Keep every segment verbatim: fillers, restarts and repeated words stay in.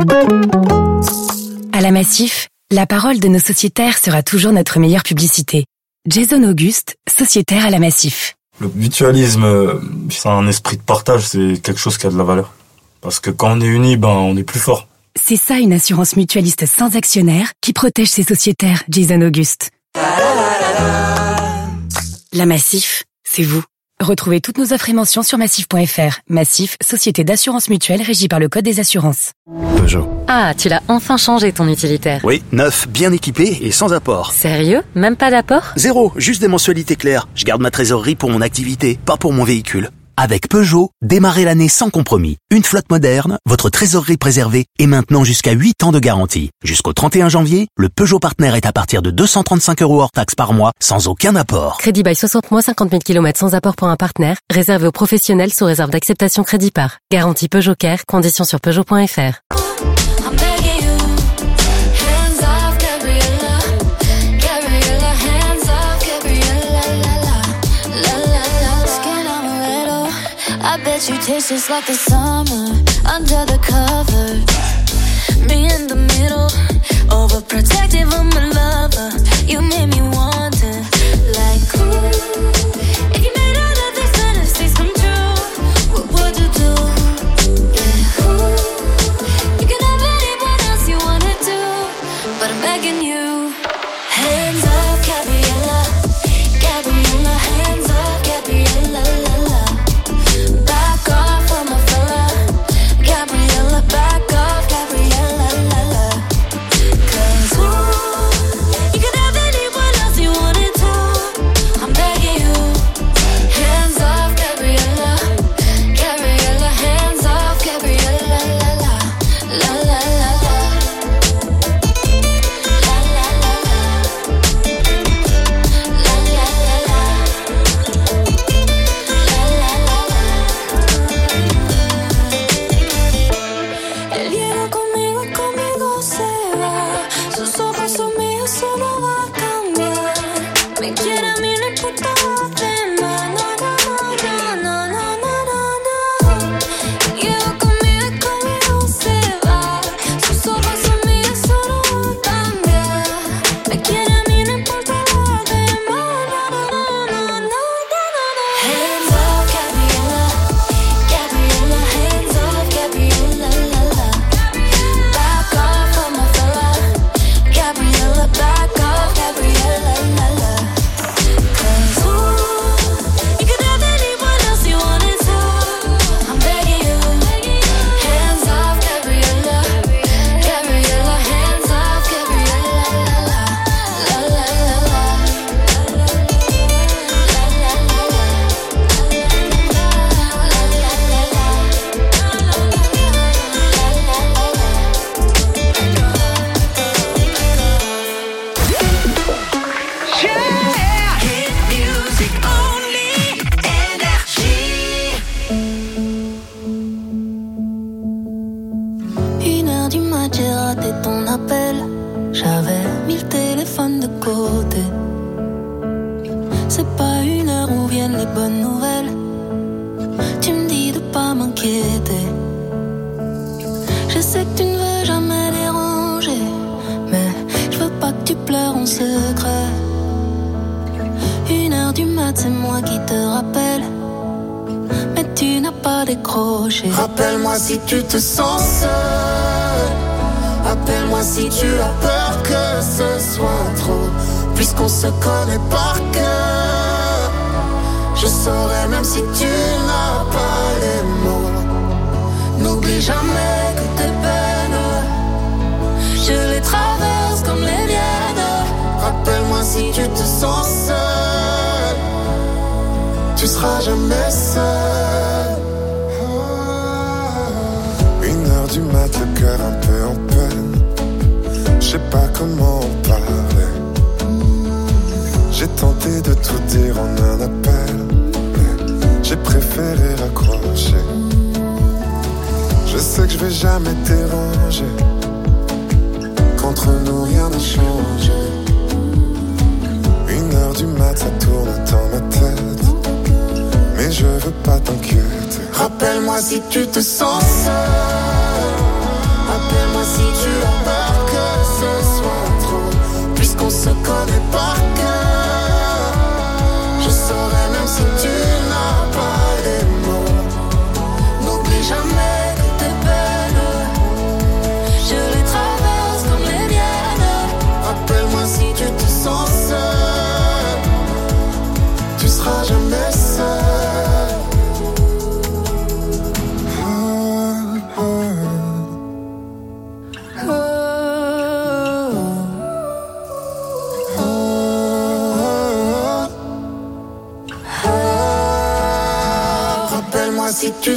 À la Massif, la parole de nos sociétaires sera toujours notre meilleure publicité. Jason Auguste, sociétaire à la Massif. Le mutualisme, c'est un esprit de partage, c'est quelque chose qui a de la valeur. Parce que quand on est unis, ben, on est plus fort. C'est ça une assurance mutualiste sans actionnaire qui protège ses sociétaires, Jason Auguste. La Massif, c'est vous. Retrouvez toutes nos offres et mentions sur massif point f r. Massif, société d'assurance mutuelle régie par le Code des assurances. Peugeot. Ah, tu l'as enfin changé ton utilitaire. Oui, neuf, bien équipé et sans apport. Sérieux ? Même pas d'apport ? Zéro, juste des mensualités claires. Je garde ma trésorerie pour mon activité, pas pour mon véhicule. Avec Peugeot, démarrez l'année sans compromis. Une flotte moderne, votre trésorerie préservée et maintenant jusqu'à huit ans de garantie. Jusqu'au trente et un janvier, le Peugeot Partner est à partir de deux cent trente-cinq euros hors taxe par mois, sans aucun apport. Crédit by soixante mois, cinquante mille kilomètres sans apport pour un partenaire, réservé aux professionnels sous réserve d'acceptation crédit par. Garantie Peugeot Care, conditions sur peugeot point f r. I bet you taste just like the summer under the covers. Me in the middle, overprotective of my lover. You made me wonder, like, ooh, if you made all of these fantasies come true, what would you do? Yeah, ooh, you can have anyone else you wanna do, but I'm begging you. Hands up, Gabriella, Gabriella, hands up, Gabriella, la la. Back off from my fella, Gabriella, back off, Gabriella, la la. Cause ooh, you can have anyone else you wanted to. I'm begging you. Hands off, Gabriella, Gabriella, hands off, Gabriella, la la, la la la la. La la la la. La la la la. La la la la. Él llega conmigo y conmigo se va. Sus ojos son míos, eso no va a cambiar. Me quiere a mí, no importa lo demás. No, no, no, no, no, no, no, no. Él llega conmigo y conmigo se va. Sus ojos son míos, eso no va a cambiar. Me quiere a mí, no importa lo demás. No, no, no, no, no, no, no. Hands up, Gabriella, Gabriella, hands up, Gabriella, la la. Back off from my fella, Gabriella, back off, Gabriella, la la. Cause ooh, you could have anyone else you wanted to. I'm begging you. Hands off, Gabriella, Gabriella, hands off, Gabriella, la la. La la la la. La la la la. Une heure du mat, j'ai raté ton appel. J'avais mis le téléphone de côté. C'est pas une heure où viennent les bonnes nouvelles. Tu me dis de pas m'inquiéter. Je sais que tu ne veux jamais déranger, mais je veux pas que tu pleures en secret. Une heure du mat, c'est moi qui te rappelle, mais tu n'as pas décroché. Rappelle-moi si tu te sens seul. Appelle-moi si tu as peur que ce soit trop. Puisqu'on se connaît par cœur, je saurais même si tu n'as pas les mots. N'oublie jamais que tes peines, je les traverse comme les miennes. Rappelle-moi si tu te sens seul, tu seras jamais seul. Une heure du mat, le cœur un peu en peine. Je sais pas comment en parler. J'ai tenté de tout dire en un appel, mais j'ai préféré raccrocher. Je sais que je vais jamais te déranger. Qu'entre nous rien n'a changé. Une heure du mat, ça tourne dans ma tête, mais je veux pas t'inquiéter. Rappelle-moi si tu te sens seul. Appelle-moi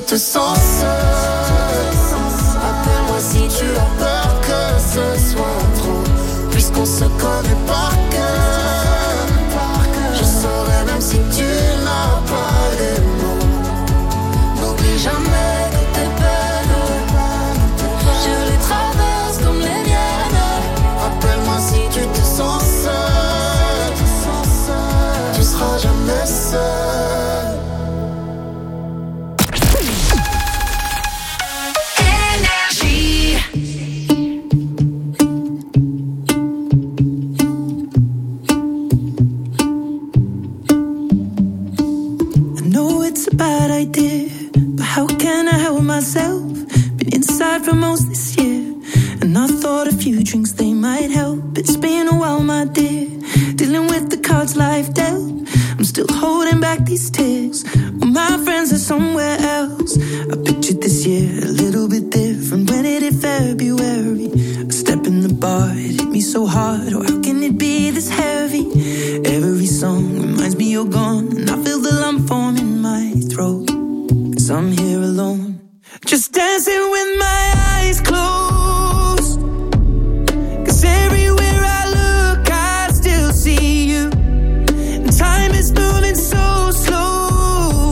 te sens seul. Appelle-moi si tu as peur que ce soit trop. Puisqu'on se connaît par cœur, je saurais même si tu n'as pas les mots. N'oublie jamais que tes peines, je les traverse comme les miennes. Appelle-moi si tu te sens seul. Tu seras jamais seul. Énergie. I know it's a bad idea, but how can I help myself? Been inside for most this year, and I thought a few drinks they might help. It's been a while, my dear, dealing with the cards life dealt. I'm still holding back these tears. Well, my friends are somewhere else. I pictured this year a little bit different. When it hit February, a step in the bar, it hit me so hard. Or how can it be this heavy? Every song reminds me you're gone, and I feel the lump form in my throat. 'Cause I'm here alone, just dancing with my eyes closed. 'Cause everywhere I look, I still see you. And time is moving so slow,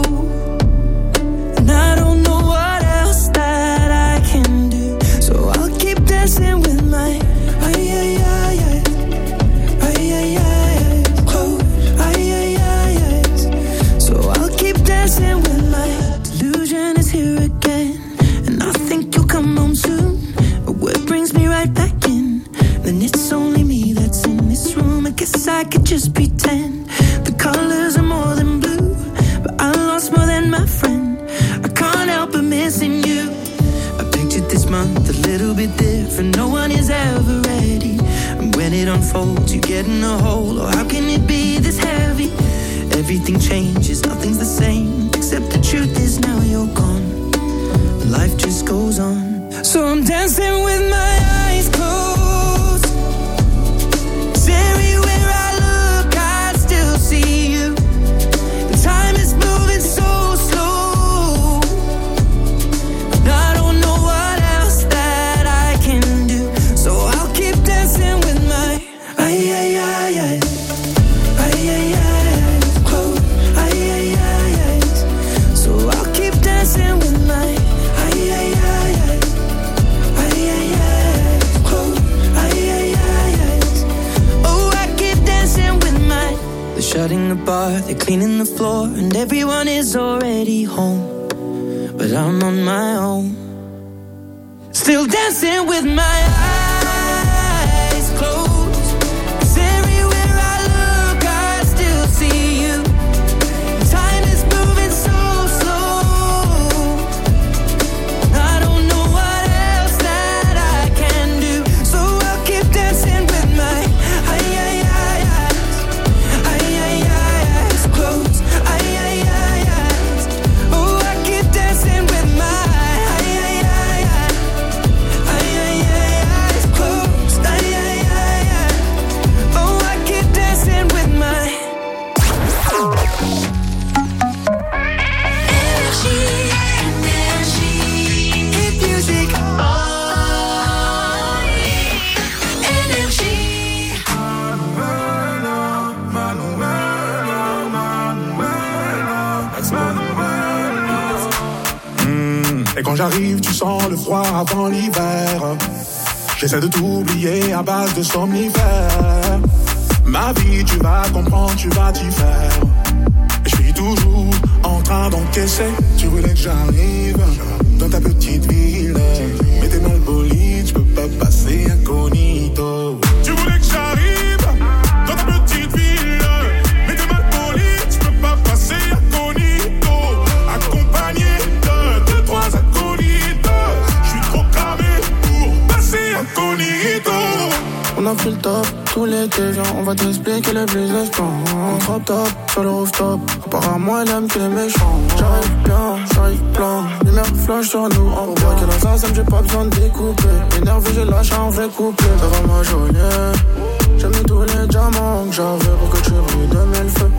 and I don't know what else that I can do. So I'll keep dancing with my ay ay ay ay ay ay ay close ay ay ay ay. So I'll keep dancing with my delusion is here again, and I think you'll come home soon. But what brings me right back in? Then it's only me that's in this room. I guess I could just pretend the colors are more than blue, but I lost more than my friend. I can't help but missing you. I pictured this month a little bit different. No one is ever ready, and when it unfolds, you get in a hole. Or how can it be this heavy? Everything changes, nothing's the same, except the truth is now you're gone. Life just goes on. So I'm dancing with my eyes closed. 'Cause everywhere I look, I still see you. And time is moving so slow, and I don't know what else that I can do. So I'll keep dancing with my ay ay ay ay ay ay ay close ay ay ay ay. So I'll keep dancing with my ay ay ay ay ay ay ay close ay ay ay ay. Oh, I keep dancing with my. They're shutting the bar, they're cleaning the floor, and everyone is already home, but I'm on my own, still dancing with my eyes closed. 'Cause everywhere I look, I still see you. Time is moving so slow, I don't know what else that I can do. So I'll keep dancing with my ay ay ay ay ay ay ay close ay ay ay ay. Oh, I keep dancing with my ay ay ay ay ay ay ay close ay ay ay ay. Oh, I keep dancing with my. Énergie, énergie, hit music. Oh, énergie. Et quand j'arrive, tu sens le froid avant l'hiver. J'essaie de t'oublier à base de somnifères. Ma vie, tu vas comprendre, tu vas t'y faire. Et je suis toujours en train d'encaisser. Tu voulais que j'arrive dans ta petite ville, mais t'es mal poli, tu peux pas passer incognito. Tu voulais que j'arrive dans ta petite ville, mais t'es mal poli, tu peux pas passer incognito. Accompagné de deux, trois acolytes, je suis trop cramé pour passer incognito. On a pris le top, tout l'été, viens, on va t'expliquer le business plan. On drop top, sur le rooftop, apparemment elle aime que les méchants. J'arrive bien, j'arrive plein, lumière flash sur nous. On voit que dans un sam, j'ai pas besoin de découper. Énervé, j'ai lâché un vrai couplet. Ça va ma journée, j'ai mis tous les diamants que j'avais pour que tu brilles de mille feux.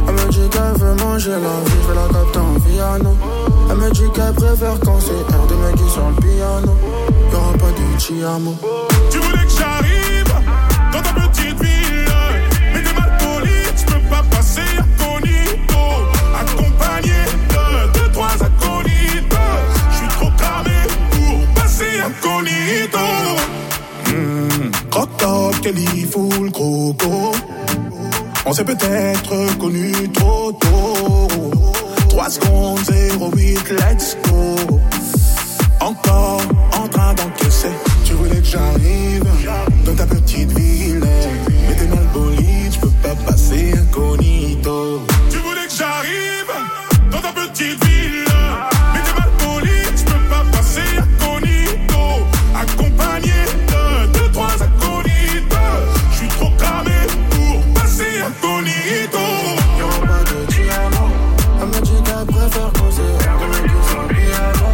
Elle me dit qu'elle veut manger la vie, je vais la capter en piano. Elle me dit qu'elle préfère quand c'est R de Meggy sur le piano. Y'aura pas de Chiamo. Tu voulais que j'arrive dans ta petite ville, mais t'es mal poli, tu peux pas passer incognito. Accompagné de deux, trois acolytes. J'suis trop cramé pour passer incognito. Mmh, croque-top, Kelly, full croco. On s'est peut-être connus trop tôt. trois secondes, zéro huit, let's go. Encore en train d'encaisser. Tu voulais que j'arrive dans ta petite ville, mais t'es mal poli, tu peux pas passer incognito. Tu voulais que j'arrive dans ta petite ville, mais t'es mal poli, tu peux pas passer incognito. Accompagné de deux, trois acolytes. J'suis trop cramé pour passer incognito. Y'aura pas de Chiamo. Elle me dit qu'elle préfère quand c'est R de Meggy sur le piano.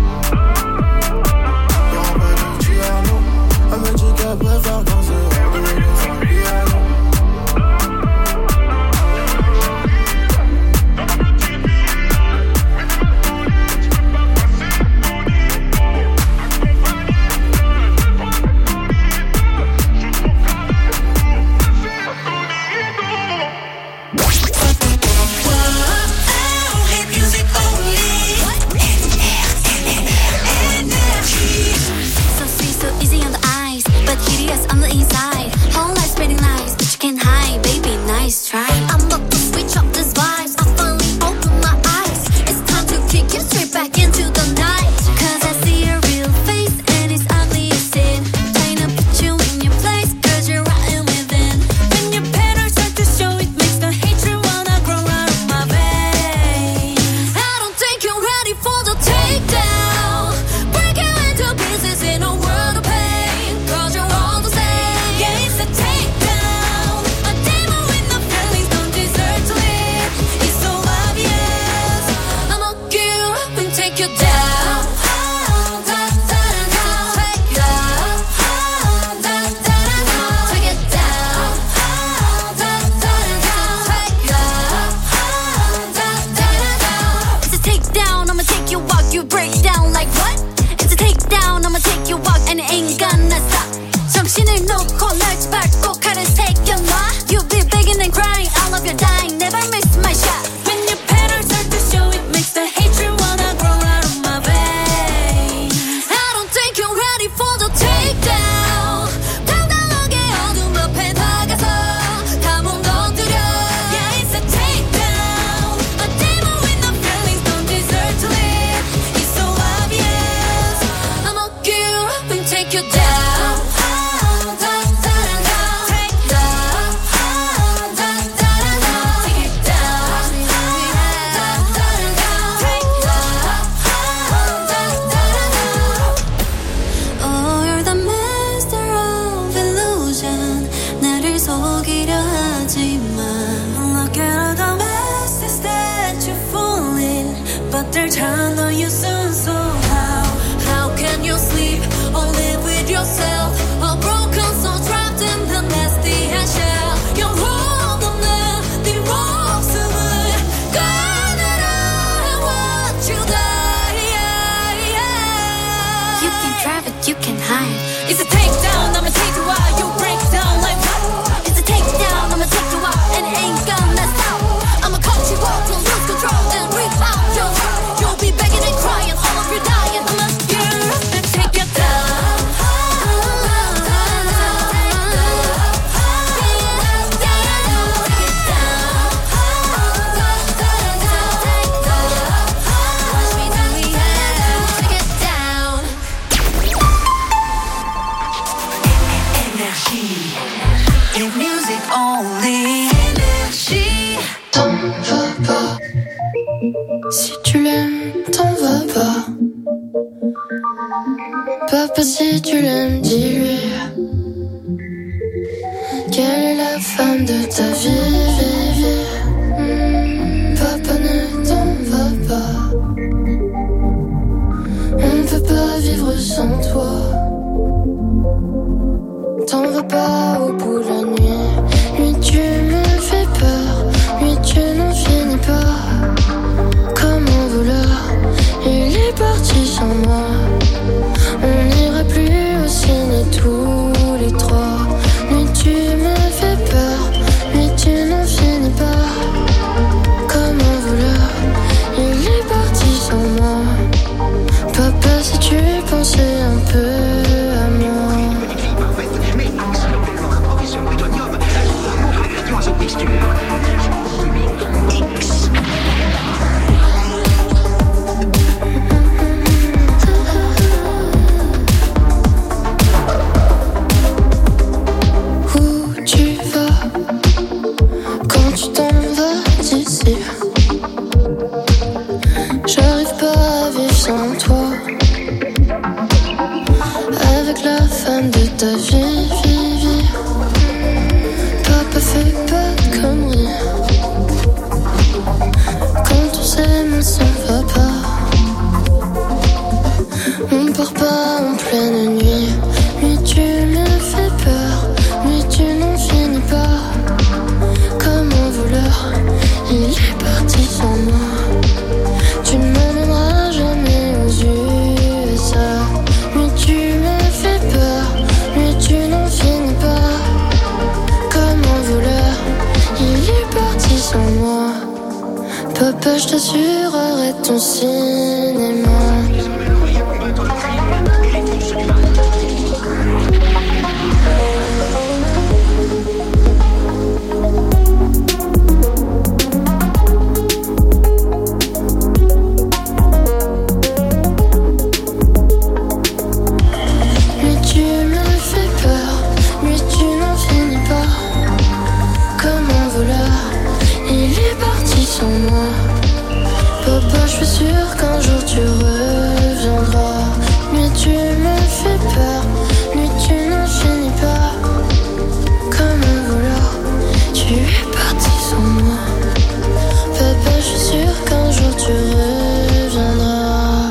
Y'aura pas de Chiamo. Elle me dit qu'elle préfère quand c'est R de Meggy sur le piano. On the inside, whole life spreading lies, but you can't hide, baby. Nice try. I'm about to switch up these vibes. I finally open my eyes. It's time to kick you straight back into the night. Cause I see your real face and it's ugly as sin. Trying to put you in your place, cause you're rotten within. When your patterns start to show, it makes the hatred wanna grow out of my veins. I don't think you're ready for the takedown. Break you into pieces in a world of pain. Cause you're all the same. Yeah, it's a takedown. A demon with no feelings don't deserve to live. It's so obvious. I'ma get you up and take you down. Da, da, da, da. Take you down. Da, da, da, da. Take it down. Da, da, da, da. Take you down. Da, da, da, da. It's a takedown. I'ma take you out. You break down like what? It's a takedown. I'ma take you out and it ain't gonna stop. 정신을 놓고 널 밟고 칼을 새겨놔. You'll be begging and crying. I love you dying. Never miss my shot. When your patterns start to show, it makes the hatred wanna grow out of my veins. I don't think you're ready for the takedown. 당당하게 어둠 앞에 다가서 감은 건드려. Yeah, it's a takedown. A demon with no feelings don't deserve to live. It's so obvious. I'ma get you up and take you down. They're trying on you soon, so how, how can you sleep or live with yourself? A broken soul trapped in the nasty and shell. You're wrong on the wrong side. God, that I want you die. You can try, but you can hide. It's a takedown, I'ma take you out. You break down like what? It's a takedown, I'ma take you out, and it ain't gonna stop. I'ma cut you off till lose control, then rip out your heart. You'll be begging and crying, all of you dying. I'ma get you up and take you down. Et music only. Énergie. T'en vas pas. Si tu l'aimes, t'en vas pas. Papa, si tu l'aimes, dis-lui. Quelle est la femme de ta vie? Mmh, papa, ne t'en va pas. On ne peut pas vivre sans toi. T'en vas pas au bout de la nuit. Lui tu me fais peur. Lui tu ne la femme de ta vie, vie, vie. Papa fait pas de conneries. Quand on s'aime, on s'en va pas. On part pas en pleine nuit. Lui tu me fais peur, lui tu n'en finis pas. Comme un voleur, il est parti sans moi. Tu ne m'emmèneras jamais aux U S A. Lui tu me fais peur, lui tu n'en finis pas. Comme un voleur, il est parti sans moi. Papa, je t'assure, arrête ton cinéma. Papa, je suis sûre qu'un jour tu reviendras. Mais tu me fais peur, mais tu n'en finis pas. Comme un voleur, tu es parti sans moi. Papa, je suis sûre qu'un jour tu reviendras.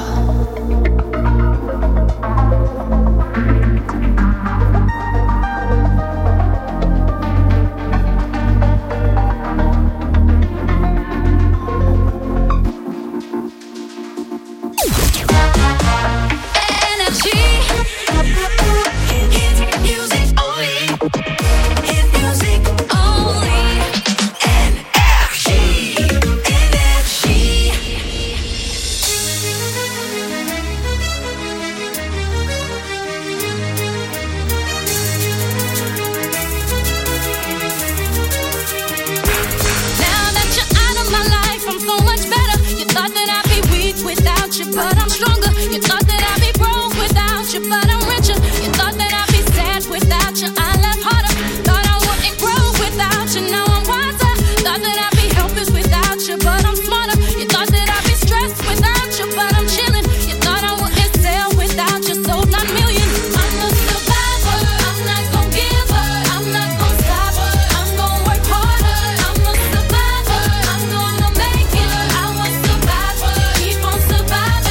But I'm stronger. You thought that I'd be broke without you, but I'm richer. You thought that I'd be sad without you, I laugh harder. Thought I wouldn't grow without you, now I'm wiser. Thought that I'd be helpless without you, but I'm smarter. You thought that I'd be stressed without you, but I'm chilling. You thought I wouldn't sell without you, sold nine million. I'm a survivor, I'm not gon' give up, I'm not gon' stop, I'm gon' work harder. I'm a survivor, I'm gonna make it. I was survivor, keep on surviving.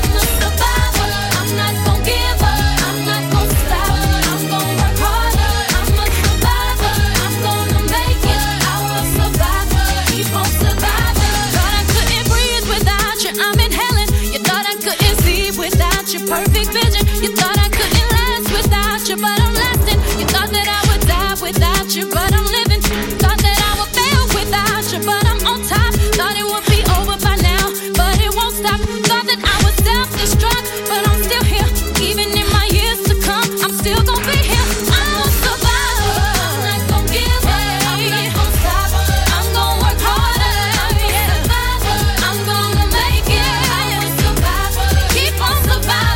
Perfect vision. You thought I couldn't last without you, but I'm lasting. You thought that I would die without you, but I'm living. Thought that I would fail without you, but I'm on top. Thought it would be over by now, but it won't stop. Thought that I would self-destruct, but I'm still here. Even in my years to come, I'm still gonna be here. I'm a survivor. I'm not gonna give up. I'm not gonna stop. I'm gonna work harder. I'm a survivor. I'm gonna make it. I'm a survivor. Keep on surviving.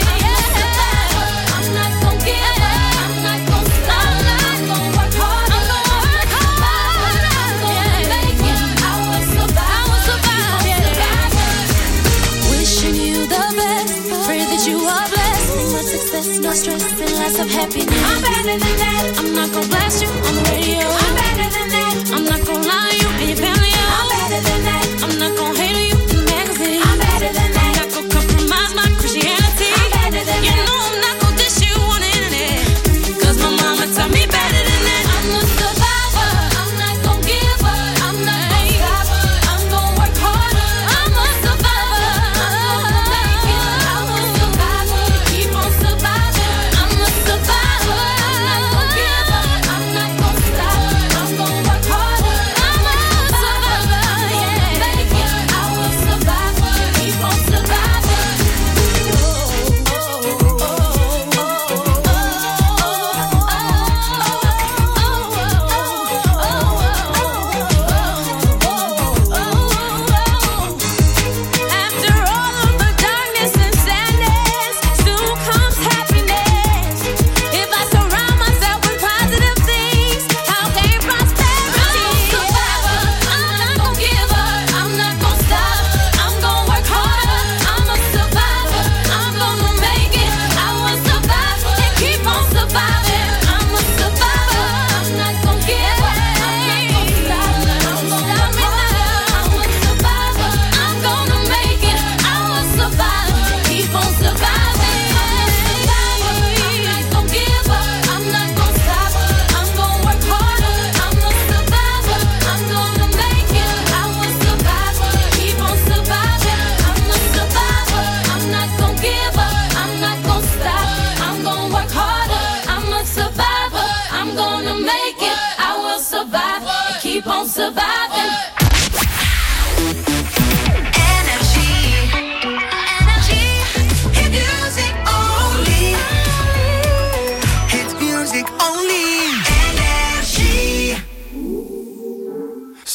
No stress and lots of happiness. I'm better than that. I'm not gonna blast you on the radio. I'm better than that. I'm not gonna lie to you and your family. I'm better than that. I'm not gonna hate on you in the magazine. I'm better than that. I'm not gonna compromise my Christianity. I'm better than you that. You know I'm not gonna dish you on the internet. Cause my mama taught me better than that. I'm a survivor. I'm not gonna give up. I'm not gonna stop. I'm gonna work harder. I'm a survivor. I'm gonna make it. I'm a survivor. Keep on surviving. I'm a survivor. I'm not gonna give up. I'm not gonna stop. I'm gonna work harder. I'm a survivor. Yeah. Make it. I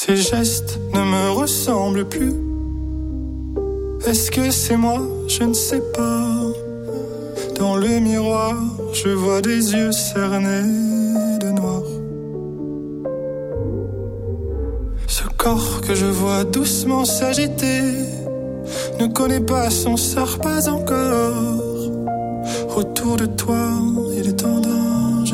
Tes gestes ne me ressemblent plus. Est-ce que c'est moi? Je ne sais pas. Dans le miroir, je vois des yeux cernés de noir. Ce corps que je vois doucement s'agiter ne connaît pas son sort, pas encore. Autour de toi, il est en danger.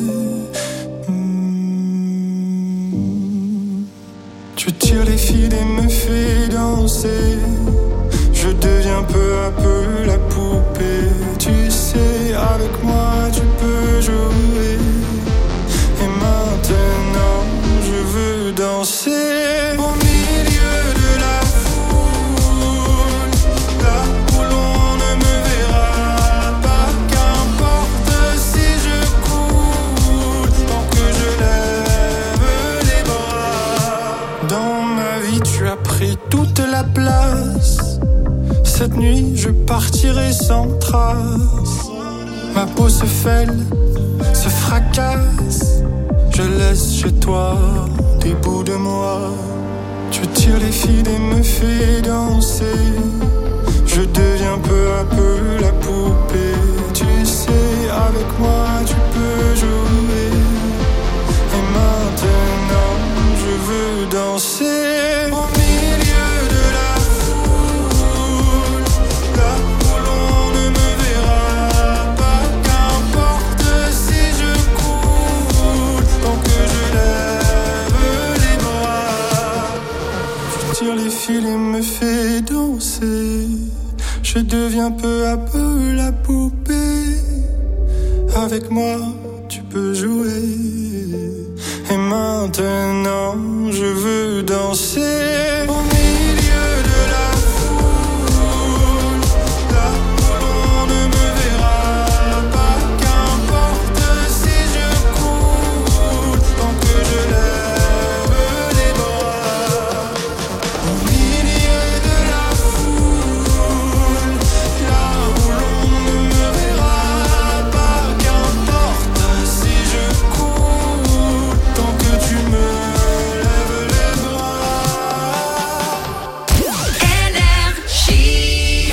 Mmh. Tu tires les fils et me fais danser. Je deviens peu à peu la poupée. Tu sais, avec moi tu peux jouer. Et maintenant je veux danser au milieu de la foule, là où l'on ne me verra pas. Qu'importe si je coule, tant que je lève les bras. Dans ma vie tu as pris toute la place. Cette nuit, je partirai sans trace. Ma peau se fêle, se fracasse. Je laisse chez toi des bouts de moi. Tu tires les fils et me fais danser. Je deviens peu à peu la poupée. Tu sais, avec moi tu peux jouer. Et maintenant, je veux danser au milieu de la il me fait danser. Je deviens peu à peu la poupée. Avec moi, tu peux jouer. Et maintenant, je veux danser au milieu de la foule, là où l'on ne me verra pas. Qu'importe si je coule, tant que je lève les bras. Au milieu de la foule, là où l'on ne me verra pas. Qu'importe si je coule, tant que tu me lèves les bras. Énergie.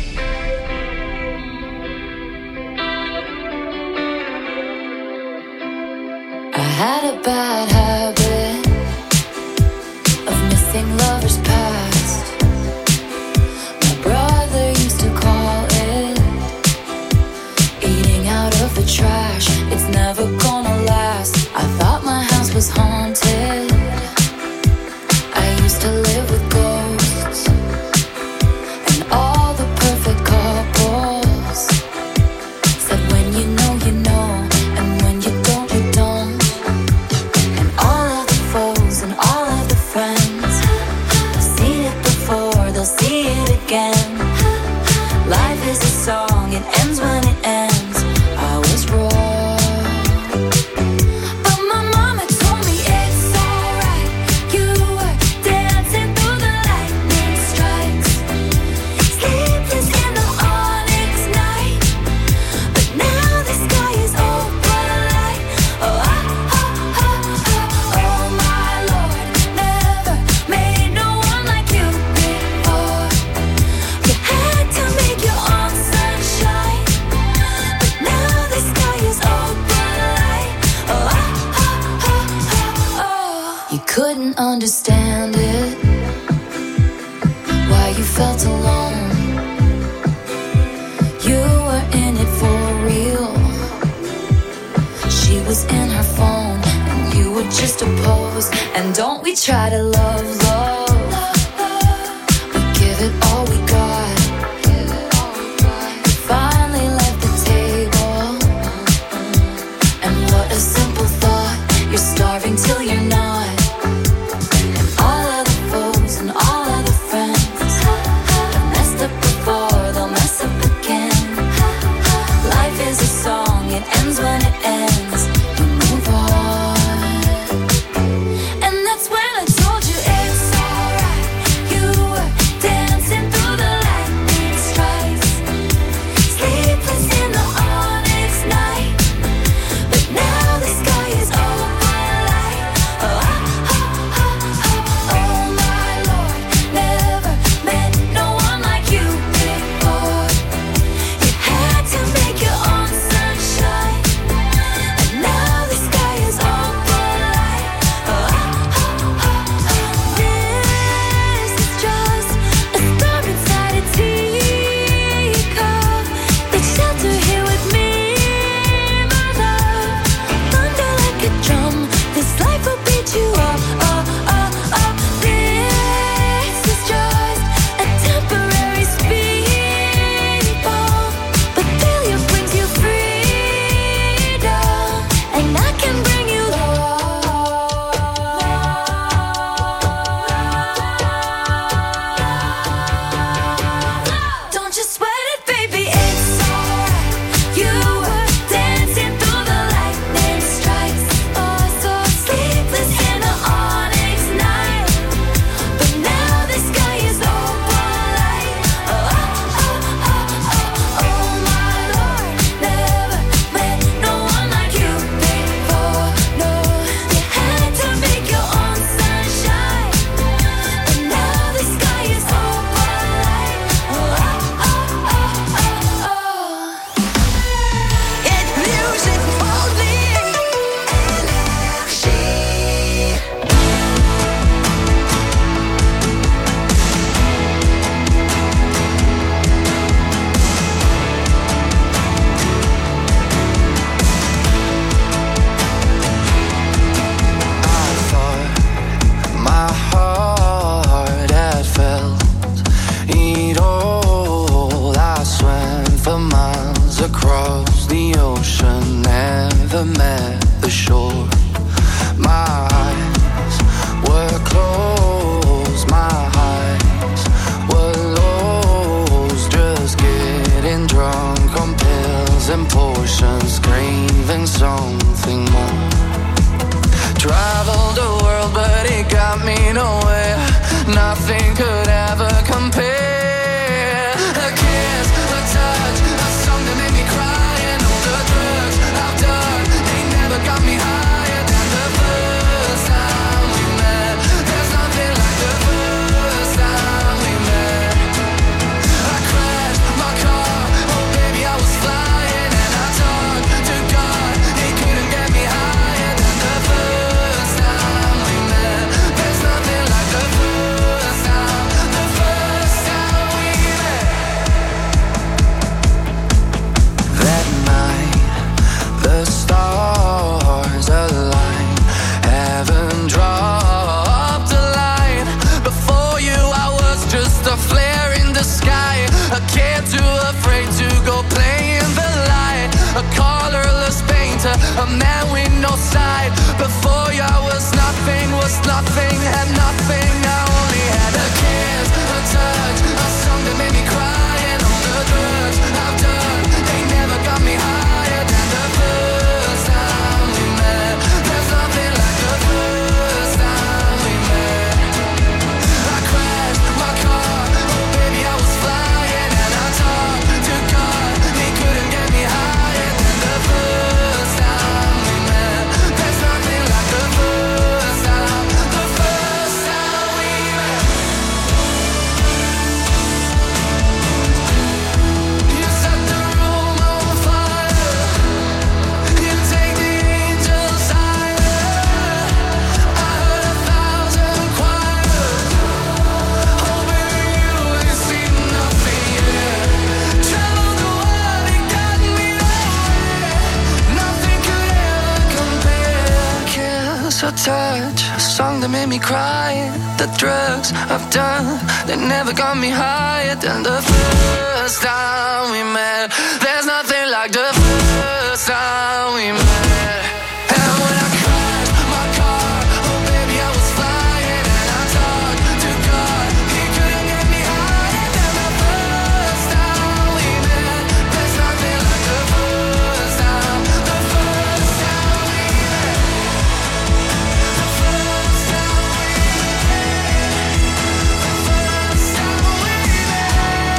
I had a bad habit of missing lovers past. My brother used to call it eating out of the trash. It's never gonna last. I thought my house was haunted. I used to live with ghosts and all the perfect couples said when you know you know, and when you don't you don't. And all of the foes and all of the friends have seen it before, they'll see it again. Life is a song, it ends when it ends. I was wrong, but my mama told me it's alright. You were dancing through the lightning strikes, sleepless in the onyx night. But now the sky is open light. Oh, ah, ah, ah, ah, oh my Lord, never made no one like you before. You had to make your own sunshine, but now the sky is open light. Oh, ah, ah, ah, ah, oh. You couldn't understand it, why you felt alone. You were in it for real. She was in her phone, and you were just a pose. And don't we try to love, love? We give it all we got. You finally left the table, and what a simple thought. You're starving till you're not. And all of the foes and all of the friends have messed up before, they'll mess up again. Life is a song, it ends when it ends. You move on. And that's when I told you it's alright. never met the shore. My eyes were closed, my eyes were lost, just getting drunk on pills and potions, craving something more. Traveled the world but it got me nowhere, nothing could ever compare. A kiss, a touch, a song that made me cry, and all the drugs I've done, they never got me higher than the first time we met. There's nothing like the first time we met. I crashed my car, oh baby I was flying, and I talked to God, he couldn't get me higher than the first time we met. There's nothing like the first time, the first time we met. That night, the stars aligned, heaven dropped a line. Before you I was just a flare in the sky, a kid too afraid to go play in the light, a colorless painter, a man with no side. Before you I was nothing, was nothing, had nothing. I only had a kiss, a touch, a song that made me cry, and all the drugs I've done, they never got me higher than the first time we met. There's nothing like the first time we met. I crashed my car, oh baby I was flying, and I talked to God, he couldn't get me higher than the first time we met. There's nothing like the first time, the first time we met. You set the room on fire, you take the angels higher. I heard a thousand choirs, oh baby you ain't seen nothing yet. Traveled the world, it got me nowhere, nothing could ever compare. Kiss or touch, a song that made me cry, the drugs I've done, they never got me higher than the first time we met. There's nothing like the first time we met. And when I crashed my car, oh baby I was flying, and I talked to God, he couldn't get me higher than the first time we met. There's nothing like the first time, the first time we met. The first time we met. The first time we met.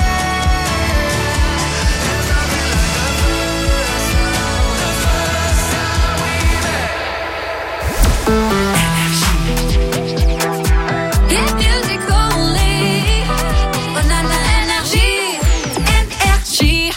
There's nothing like the first time, the first time we met. Hit music only. Banana Energy. Energy.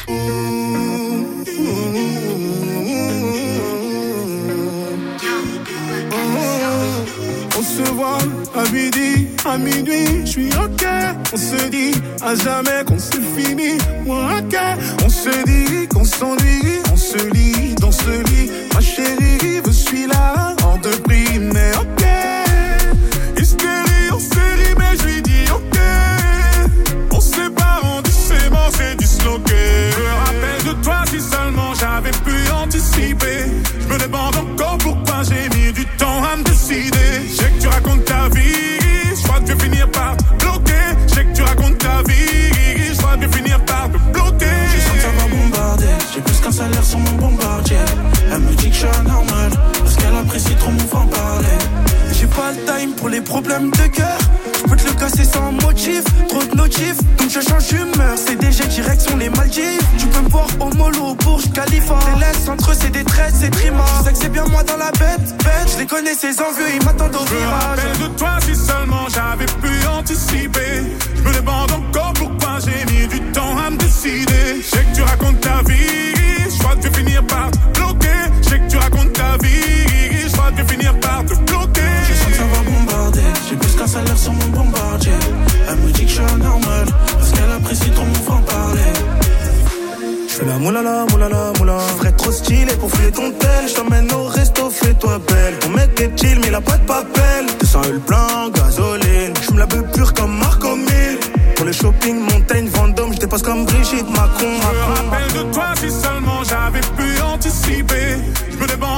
On se voit à midi, à minuit, je suis ok. On se dit à jamais qu'on se finit. Moi ok. On se dit qu'on s'ennuie, on se lit dans ce lit. Ma chérie, je suis là, en te prie, mais ok. Hystérie, on série, mais je lui dis ok. On se sépare, on dit c'est mort, c'est disloqué. Je me rappelle de toi si seulement j'avais pu anticiper. Je me demande encore pourquoi j'ai mis du temps à me décider. Je sais que tu racontes ta vie, je crois que je vais finir par te bloquer. Je sais que tu racontes ta vie, je crois que je vais finir par te bloquer. J'ai senti ça va bombarder, j'ai plus qu'un salaire sur mon bombardier. Elle me dit que je suis anormal, parce qu'elle apprécie trop mon franc-parler. J'ai pas le time pour les problèmes de cœur, je peux te le casser sans motif, trop de notifs, donc je change d'humeur. C D G direction les Maldives, tu peux me voir au mollo, au Burj Khalifa. Les laisse entre eux c'est des traites, c'est trima. Tu sais que c'est bien moi dans la bête, bête. Je les connais ces envieux, ils m'attendent au Je me virage. rappelle de toi si seulement j'avais pu anticiper. Je me demande encore pourquoi j'ai mis du temps à me décider. Je sais que tu racontes ta vie, je crois que je vais finir par te bloquer. Je sais que tu racontes ta vie, je crois que je vais finir par te bloquer. J'ai senti ça va bombarder, j'ai plus qu'un salaire sur mon bombardier. Elle me dit que je suis anormal, parce qu'elle apprécie trop mon franc-parler. Je fais la moulala, moulala, moula. Je ferais trop stylé pour fouiller ton tel. Je t'emmène au resto, fais-toi belle. Ton mec est chill, mais il a pas de papel. deux cents le plein, gasoline. Je me la veux pure comme Marco Mille. Pour les shopping, Montaigne, Vendôme, je dépasse comme Brigitte Macron. Je me rappelle de toi si seulement j'avais pu anticiper. Je me demande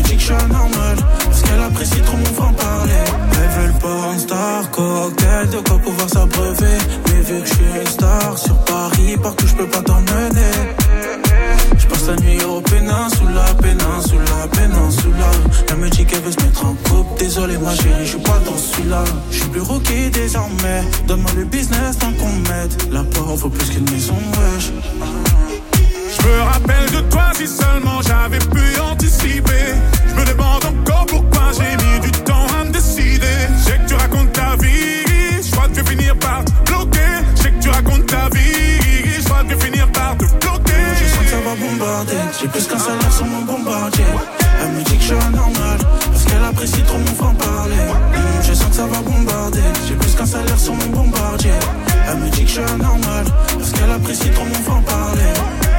dit que je suis anormal, parce qu'elle apprécie trop mon franc-parler. Elles veulent pas un star, cocktail, de quoi pouvoir s'abreuver. Mais vu que je suis une star, sur Paris, partout je peux pas t'emmener. Je passe la nuit au péninsula, péninsula, péninsula. Elle me dit qu'elle veut se mettre en couple. Désolé ma chérie, je suis pas dans celui-là. Je suis plus rookie désormais. Donne-moi le business tant qu'on m'aide. La part vaut plus qu'une maison, wesh. Je me rappelle de toi si seulement j'avais pu anticiper. Je me demande encore pourquoi j'ai mis du temps à me décider. Je sais que tu racontes ta vie, je crois que je vais finir par te bloquer. Je sais que tu racontes ta vie, je crois que je vais finir par te bloquer. Je sens que ça va bombarder, j'ai plus qu'un salaire sur mon bombardier. Elle me dit que je suis anormal, parce qu'elle apprécie trop mon franc-parler. mmh, Je sens que ça va bombarder, j'ai plus qu'un salaire sur mon bombardier. Elle me dit que je suis anormal, parce qu'elle apprécie trop mon franc-parler.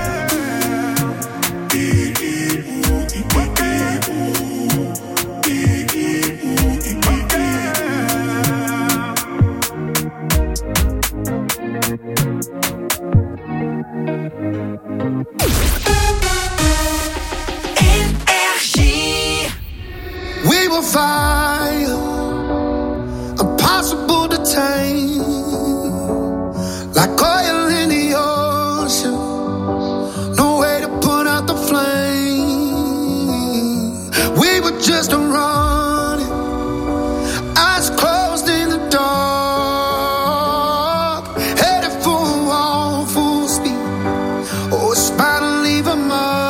We will fire, impossible to tame, like oil in the ocean. No way to put out the flame. We were just running, eyes closed in the dark, headed for a wall, full speed. Oh, it's bound to leave a mark.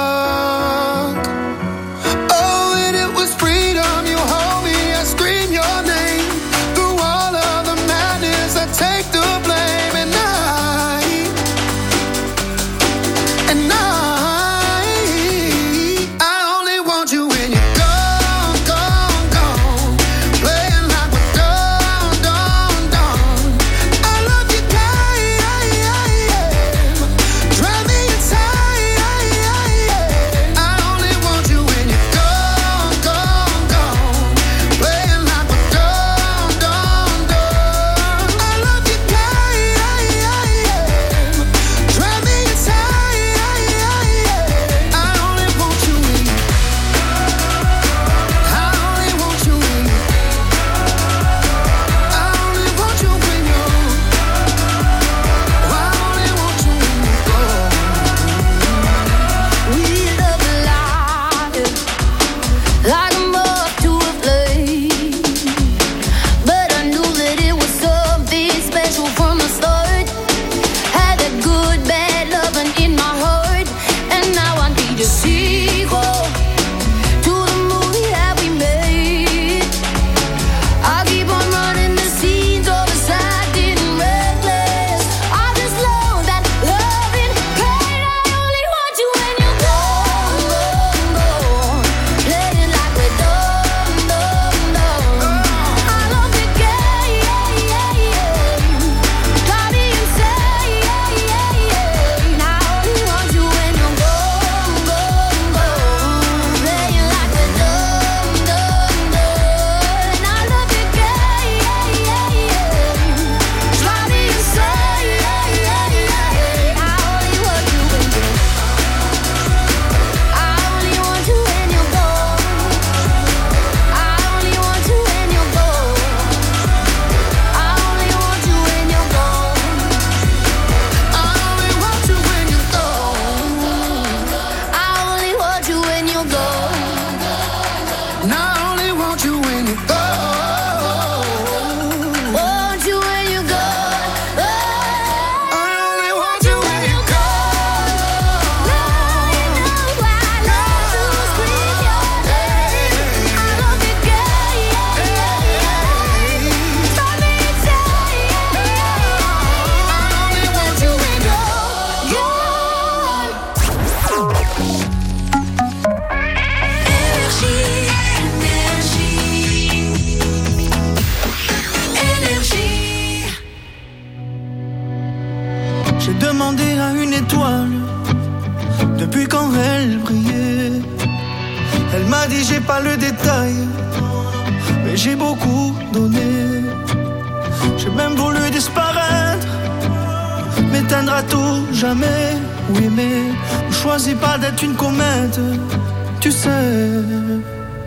J'ai demandé à une étoile depuis quand elle brillait. Elle m'a dit j'ai pas le détail, mais j'ai beaucoup donné. J'ai même voulu disparaître, m'éteindre à tout jamais. Oui mais on choisit pas d'être une comète, tu sais.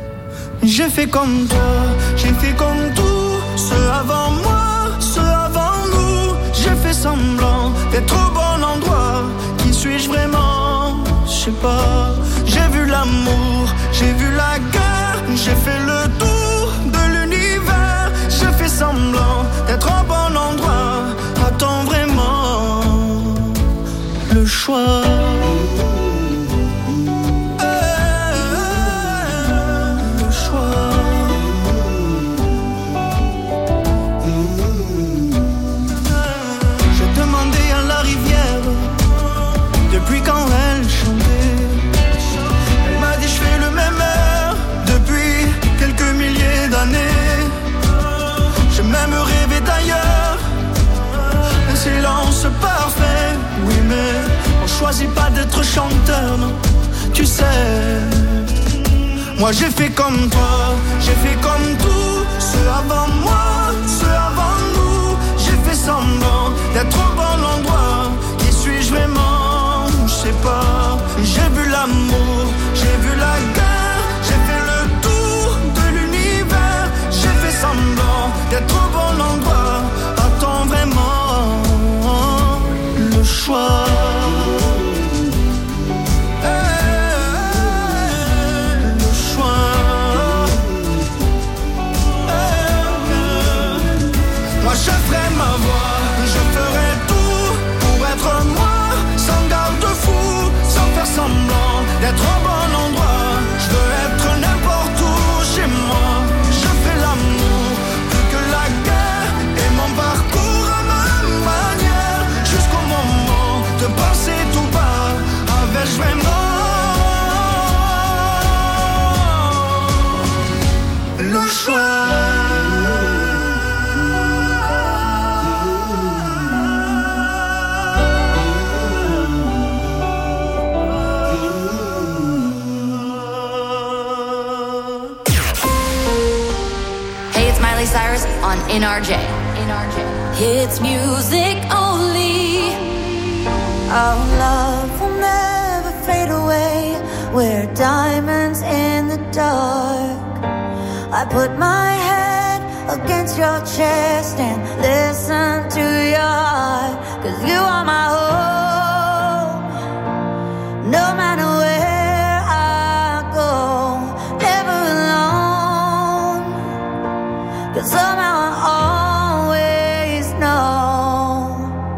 J'ai fait comme toi, j'ai fait comme tout, ceux avant moi, ceux avant nous. J'ai fait semblant d'être au bon endroit. Qui suis-je vraiment? Je sais pas. J'ai vu l'amour, j'ai vu la guerre, j'ai fait le tour de l'univers. J'ai fait semblant d'être au bon endroit. A-t-on vraiment le choix? Depuis quand elle chantait, elle m'a dit je fais le même air depuis quelques milliers d'années. J'ai même rêvé d'ailleurs, un silence parfait. Oui mais on choisit pas d'être chanteur, non, tu sais. Moi j'ai fait comme toi, j'ai fait comme tout, ceux avant moi, ceux avant nous. J'ai fait semblant d'être au bon endroit. Qui suis-je vraiment? Je sais pas. J'ai vu l'amour, j'ai vu la guerre, j'ai fait le tour de l'univers. J'ai fait semblant d'être au bon endroit. A-t-on vraiment le choix? Moi je ferai ma voix, je ferai tout pour être moi, sans garde-fou, sans faire semblant d'être au bon endroit. Je veux être n'importe où chez moi. Je fais l'amour plus que la guerre et mon parcours à ma manière, jusqu'au moment de penser tout bas. Avais-je vraiment le choix? Cyrus on N R J. N R J. It's music only. Our love will never fade away. We're diamonds in the dark. I put my head against your chest and listen to your heart. 'Cause you are my home. No matter where I go, never alone. 'Cause somehow I always know.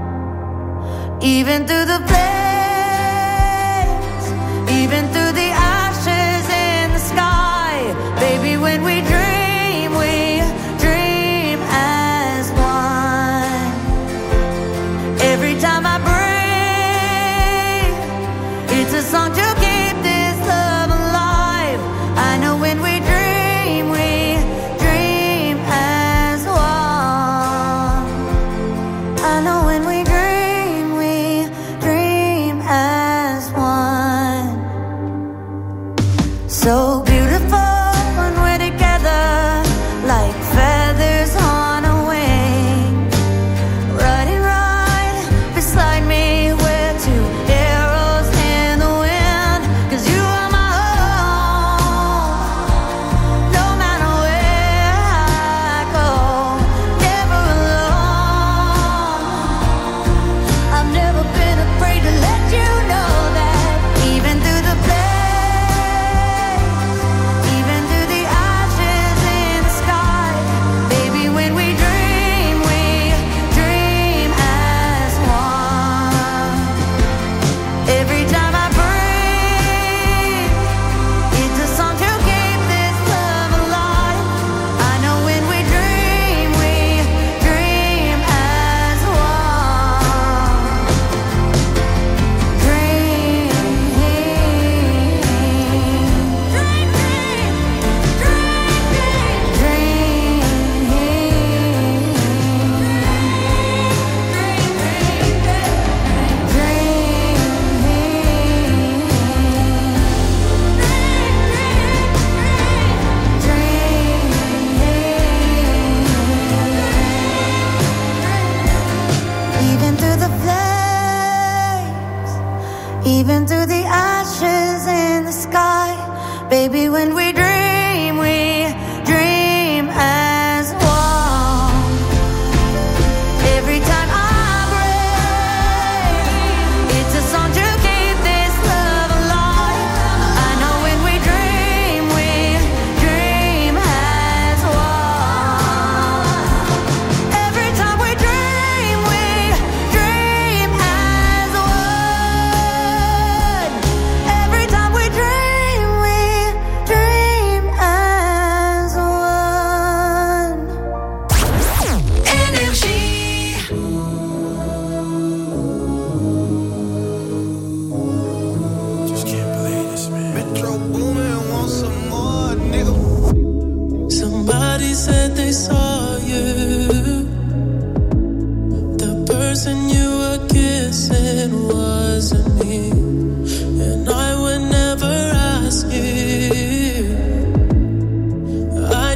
Even through the flames, even through the ashes in the sky, baby, when we dream, we dream as one. Every time I breathe, it's a song to keep this love alive. I know when we dream, we dream as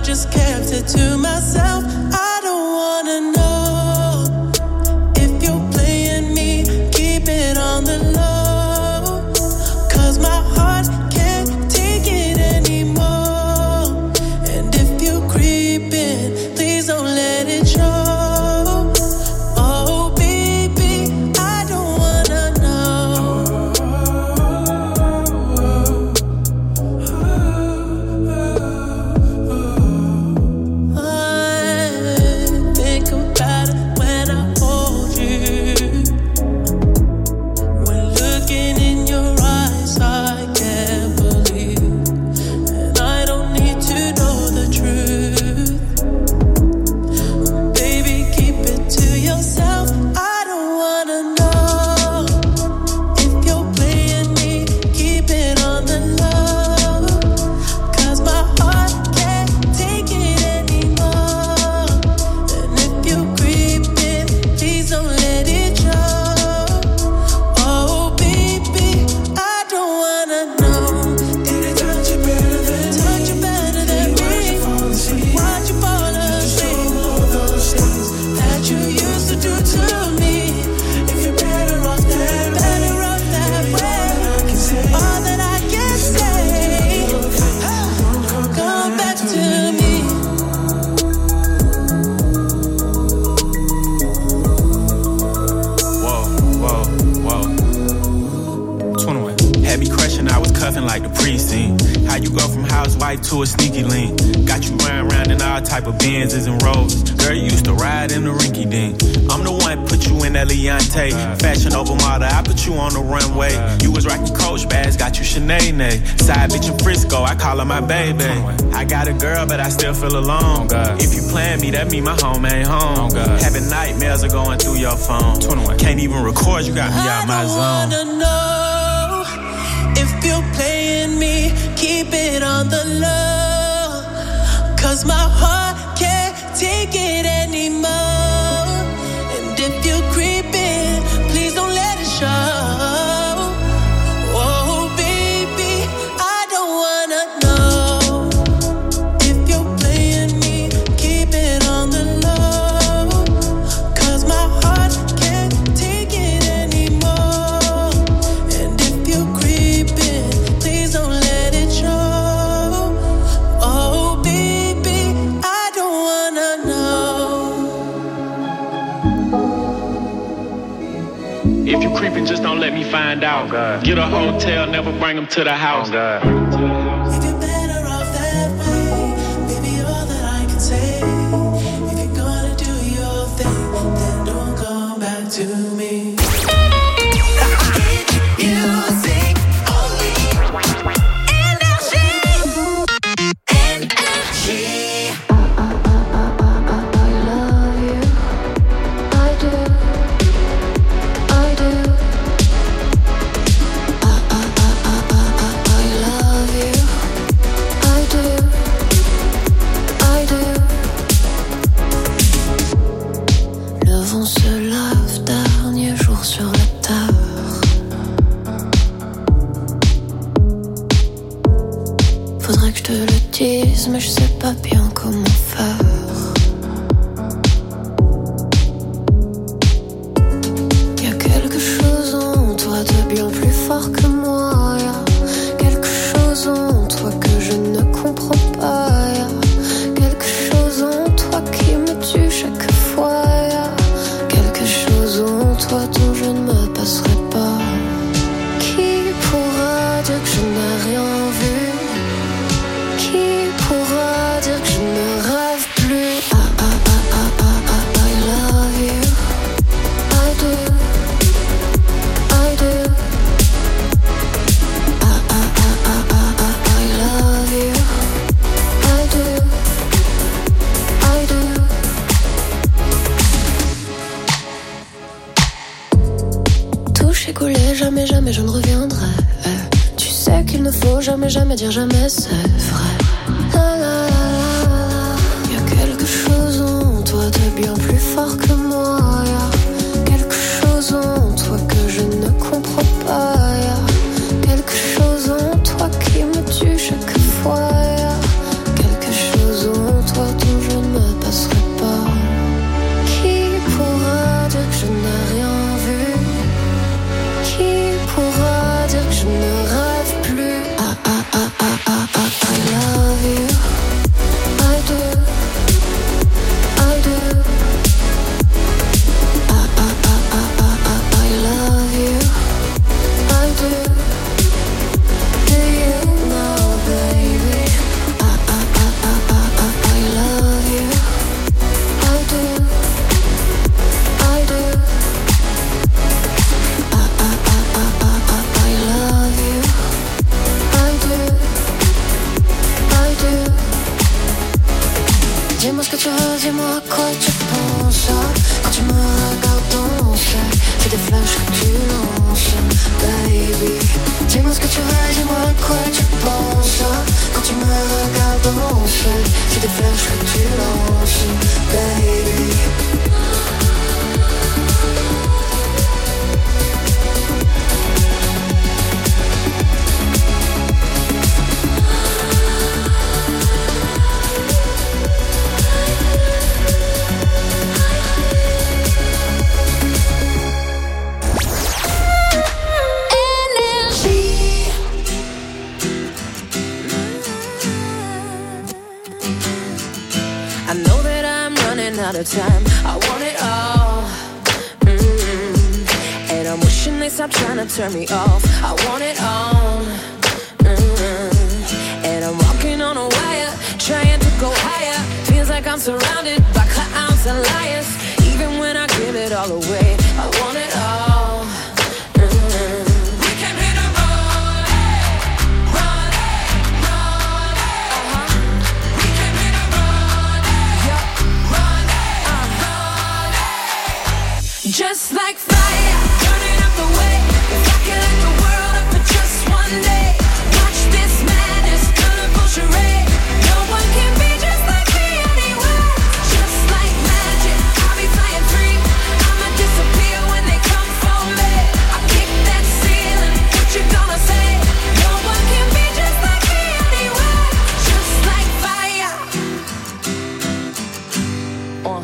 just kept it to myself. I don't wanna know if you're playing me. Keep it on the low, 'cause my heart can't take it anymore. And if you creep in, please don't let it show. Oh baby, I don't wanna know. I think about it when I hold you. When looking in your eyes, I can't believe. And I don't need to know the truth. Baby, keep it to yourself. I don't wanna know if you're playing me. Keep it on the low, 'cause my heart can't take it anymore. And if you creep in, please don't let it show. Oh baby, I don't wanna know. Did it touch you better than touch you better than me? Watch you fall asleep. Watch you fall asleep. All those things that you used to do to me. If you're better off that better off that way. All that I can say, come back to me. Whoa, whoa, whoa. twenty-one. Had me crushing, I was cuffing like the precinct. How you go from housewife to a sneaky link? Got you running around in all type of Benzes and Rolls. Girl, you used to ride in the rinky dink. I'm the one put you in that Leontay. Fashion over model, I put you on the runway. You was rocking Coach bags, got you Sinead. Side bitch in Frisco, I call her my baby. I got a girl, but I still feel alone. If you plan me, that mean my home ain't home. Having nightmares are going through your phone. Can't even record, you got me out my I zone. wanna know if you're playing me. Keep it on the low, 'cause my heart can't take it anymore. And if you creep in, please don't let it show. Oh baby, I don't wanna know if you're playing me. Keep it on the low, 'cause my heart can't take it anymore. And if you creep in, please don't let it show. Oh baby, I don't wanna know. If you creeping, just don't let me find out. Get a hotel, never bring them to the house. If you're better off that way, baby, all that I can say. If you're gonna do your thing, then don't come back to me. Music only. Energy. Energy. Le vent se lave, dernier jour sur la terre. Faudrait que je te le dise, mais je sais pas bien comment faire. Y'a quelque chose en toi de bien plus fort que moi. Y'a quelque chose en toi que je ne comprends pas. Y'a quelque chose en toi qui me tue chaque fois. Y'a quelque chose en toi dont je ne me passerai pas. Qui pourra dire que je n'ai rien vu? Qui pourra dire que je ne rêve plus? Ah ah ah ah ah ah, I love you. I do, I do. Ah ah ah ah ah ah, I love you. I do, I do. Touché, collé, jamais, jamais je ne reviendrai. Eh, tu sais qu'il ne faut jamais, jamais dire jamais, c'est vrai. La la la la la. Y'a quelque chose en toi de bien plus fort que moi. Y'a quelque chose en toi que je ne comprends pas. Y'a quelque chose en toi qui me tue chaque fois. Y'a quelque chose en Dis-moi ce que tu veux, dis-moi à quoi tu penses. Quand tu me regardes danser, c'est des flashs que tu lances, baby. Dis-moi ce que tu veux, dis-moi à quoi tu penses. Quand tu me regardes danser, c'est des flashs que tu lances, baby. Out of time, I want it all. Mm-hmm. And I'm wishing they stop trying to turn me off. I want it all. Mm-hmm. And I'm walking on a wire, trying to go higher. Feels like I'm surrounded by clowns and liars. Even when I give it all away, I want it all. Mm-hmm. We came here to run, run, run. Uh-huh. We came here to run, yeah. Just like fire, burning up the way. If I could light the world up for just one day, watch this madness, colorful charade. No one can be just like me anywhere. Just like magic, I'll be flying free. I'ma disappear when they come for me. I kick that ceiling, what you gonna say? No one can be just like me anywhere. Just like fire. Uh.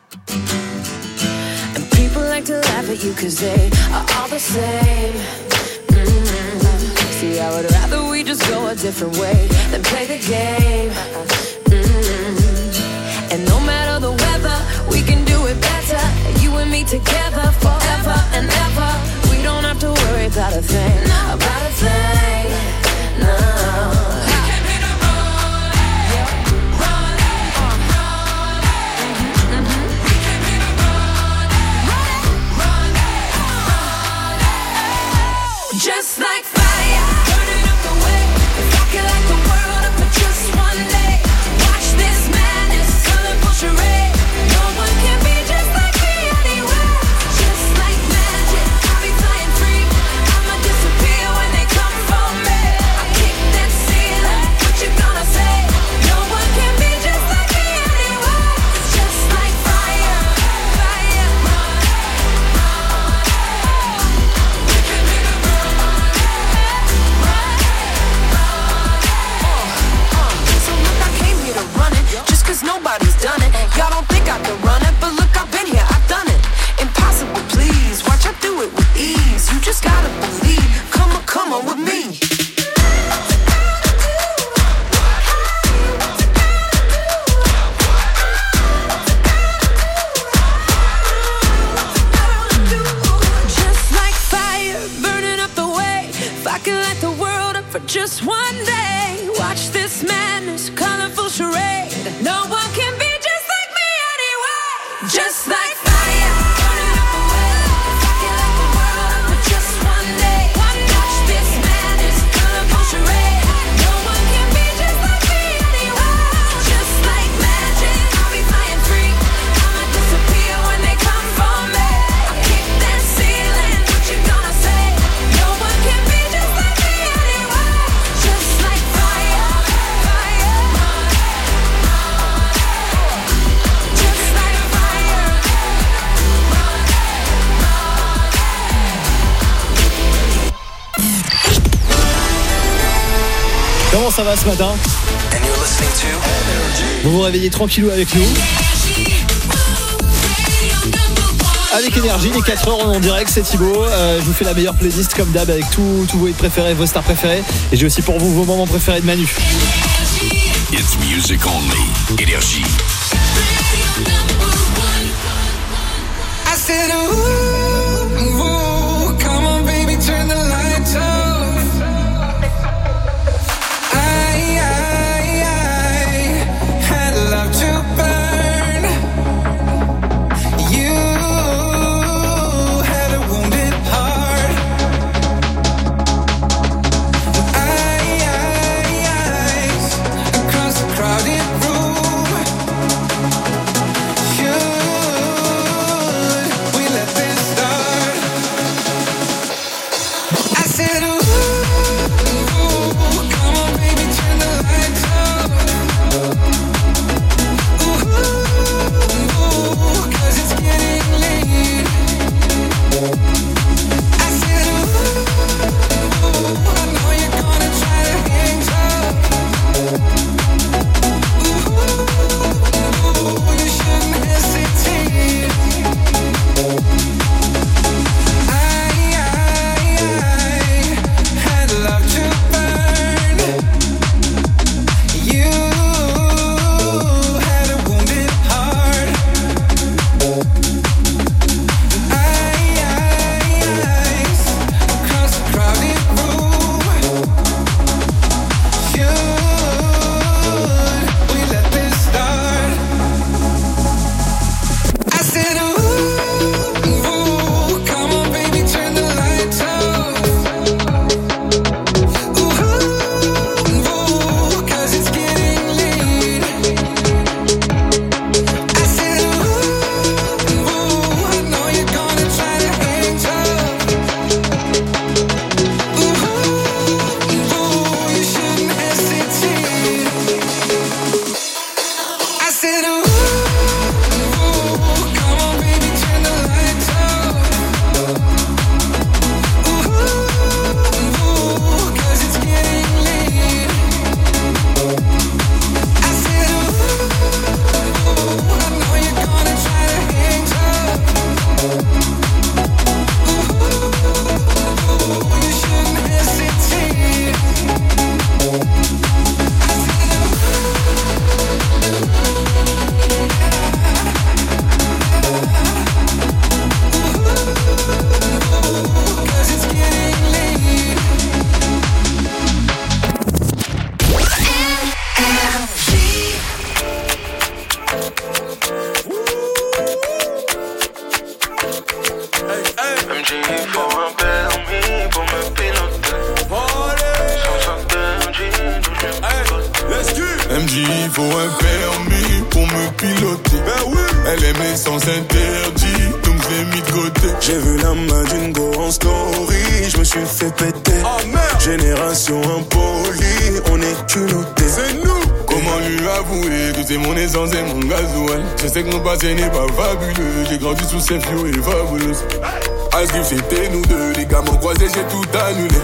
Like to laugh at you cause they are all the same. Mm-hmm. See, I would rather we just go a different way than play the game. Mm-hmm. And no matter the weather, we can do it better. You and me together forever and ever. We don't have to worry about a thing, about a thing, no. Just like fire, burning up the way. If I could light the world up for just one day, watch this madness, colorful charade. No one can be just like me anywhere. Just like magic, I'll be flying free. I'ma disappear when they come for me. I kick that ceiling, what you gonna say? No one can be just like me anywhere. Just like fire, fire, run, run. We can be the just cause nobody's done it. Y'all don't think I can run it, but look, I've been here, I've done it. Impossible, please, watch I do it with ease. You just gotta believe, come on, come on with me. Just like fire, burning up the way. If I could light the world up for just one day, watch this madness, colorful charade. No one can be just like me anyway. Just like fire, burning up the way. If I could light the world up for just one day, watch this madness, colorful charade. No one can be just like me anyway. Just like magic, I'll be flying free. I'ma disappear when they come for me. I kick that ceiling, what you gonna say? No one can be just like me anyway. Just like fire, fire, run, run. Just like fire, run, run. Comment ça va ce matin? Vous vous réveillez tranquillou avec nous. Avec énergie, les quatre heures en direct, c'est Thibaut. Euh, je vous fais la meilleure playlist comme d'hab avec tous vos hits préférés, vos stars préférées. Et j'ai aussi pour vous vos moments préférés de Manu. It's music only. Énergie. I said, ooh, ooh, come on, baby, turn the lights off. I, I, I had love to burn. You had a wounded heart. I, I, I, across the crowded room. permis pour me piloter. Ben oui. Elle aime les sens interdits, donc je l'ai mis de côté. J'ai vu la main d'une go en story, je me suis fait péter. Oh merde. Génération impolie, on est culottés. C'est nous. Comment lui avouer que c'est mon essence et mon gasoil? Je sais que mon passé n'est pas fabuleux, j'ai grandi sous ces fio et fabuleuse. As c'était nous deux, les gars m'ont croisé, j'ai tout annulé.